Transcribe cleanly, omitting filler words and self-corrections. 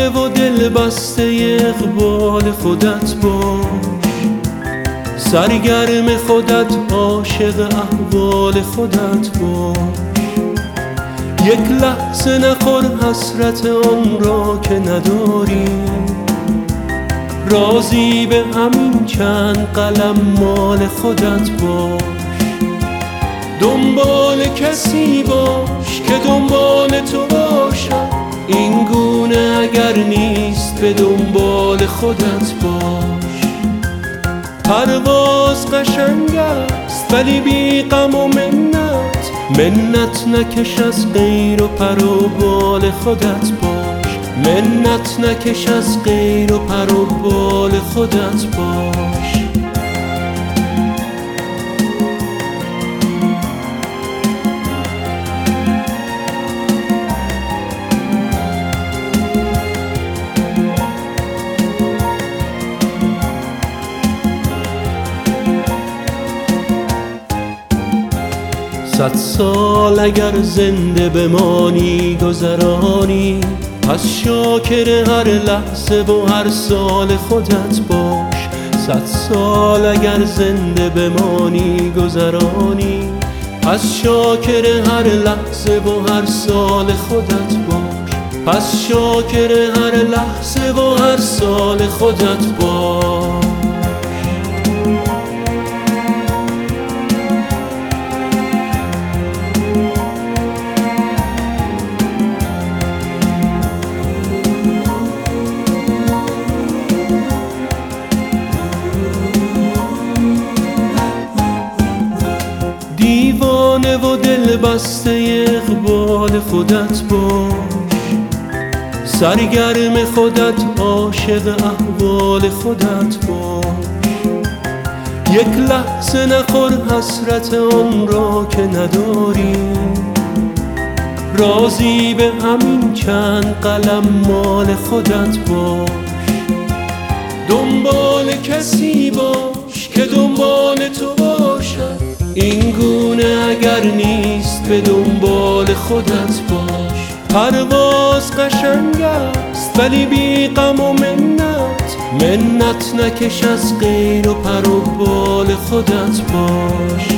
و دل بسته اقبال خودت باش، سرگرم خودت، عاشق احوال خودت باش. یک لحظه نخور حسرت آن را که نداری، راضی به همین چند قلم مال خودت باش. دنبال کسی باش که دنبال تو باشد، این گونه اگر نیست به دنبال خودت باش. پرواز قشنگ است ولی بی غم و منت، منت نکش از غیر و پر و بال خودت باش. منت نکش از غیر و پر و بال خودت باش. صد سال اگر زنده بمانی گذرانی، پس شاکر هر لحظه و هر سال خودت باش. صد سال اگر زنده بمانی گذرانی، پس شاکر هر لحظه و هر سال خودت باش. پس شاکر هر لحظه و هر سال خودت باش. دیوانه و دل بسته اقبال خودت باش، سرگرم خودت، عاشق احوال خودت باش. یک لحظه نخور حسرت آن را که نداری، راضی به همین چند قلم مال خودت باش. دنبال کسی باش که دنبال تو باشد، این گونه اگر نیست به دنبال خودت باش. پرواز قشنگ است ولی بی غم و منت، منت نکش از غیر و پر و بال خودت باش.